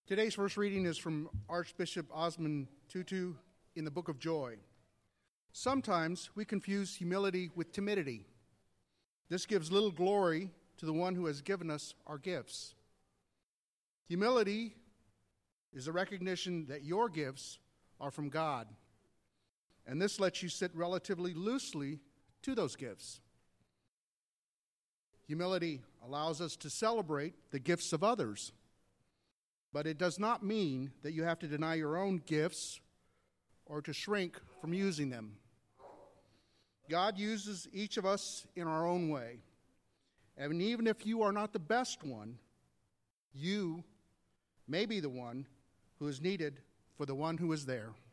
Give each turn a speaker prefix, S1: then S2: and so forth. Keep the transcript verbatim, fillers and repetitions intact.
S1: Today's first reading is from Archbishop Osmond Tutu in the Book of Joy. Sometimes we confuse humility with timidity. This gives little glory to the one who has given us our gifts. Humility is a recognition that your gifts are from God, and this lets you sit relatively loosely to those gifts. Humility allows us to celebrate the gifts of others, but it does not mean that you have to deny your own gifts or to shrink from using them. God uses each of us in our own way, and even if you are not the best one, you may be the one who is needed for the one who is there.